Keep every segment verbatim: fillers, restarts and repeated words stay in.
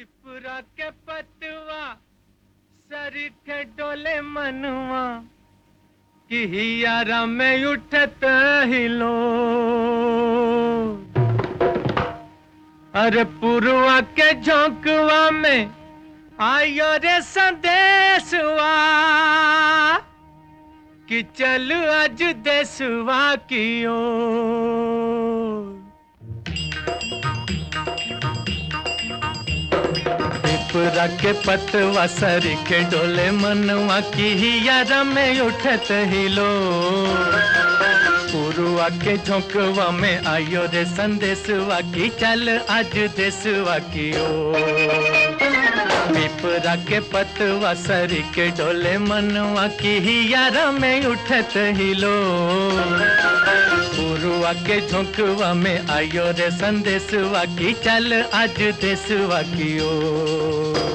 पिपरा के पतवा सर के डोले मनवा कि हियारा में उठत हिलो। अरे पुरवा के झोंकवा में आयो रे संदेशवा कि चल आज देशवा की ओर। पिपरा के पतवा सर के डोले मनवा की हियारा में उठत हिलो। पुरवा के झोंकवा में आयो रे संदेशवा की चल आज देशवा की ओर। पिपरा के पतवा सर के डोले मनवा की हियारा में उठत हिलो। पुरवा के झोंकवा में आयो रे संदेशवा की चल आज देशवा की ओर।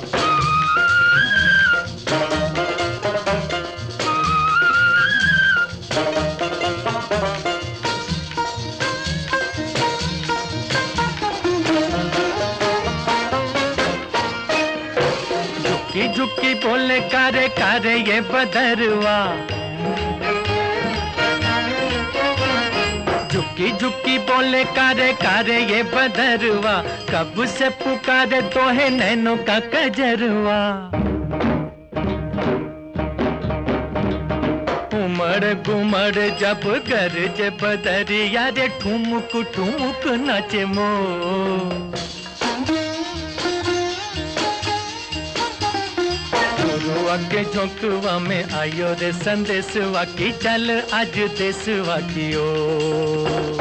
झुकी झुकी बोले कारे कारे ये बदरवा। झुकी झुकी बोले कारे कारे ये बदरवा। कब से पुकारे तो है नैनों का कजरवा। उमड़ गुमड़ जब गरज बदरिया रे ठुमुक ठुमुक नाचे मोर। पुरवा के झोंकवा में आयो रे संदेशवा की चल आज देशवा की ओर।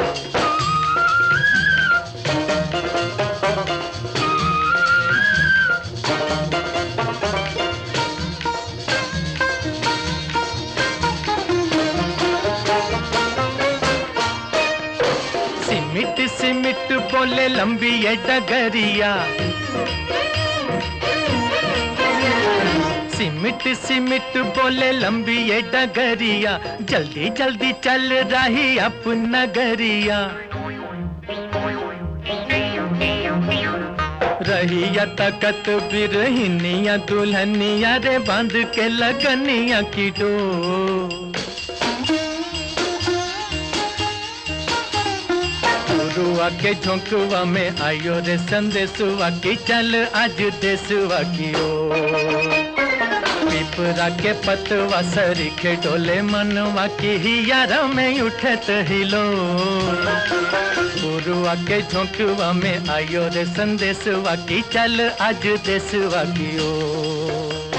सिमिट सिमिट बोले लंबी ये डगरिया। सिमिट सिमिट बोले लंबी ये डगरिया। जल्दी जल्दी चल रही अपना गरिया। रहिया तकत बिरहिनिया दुल्हनिया रे बांध के लगनिया की डोर। पुरवा के झोंकवा में आयो रे संदेशवा की चल आज देशवा की ओर। पिपरा के पतवा सर के डोले मनवा की हियारा में उठत हिलो। पुरवा के झोंकवा में आयो रे संदेशवा की चल आज देशवा की ओर।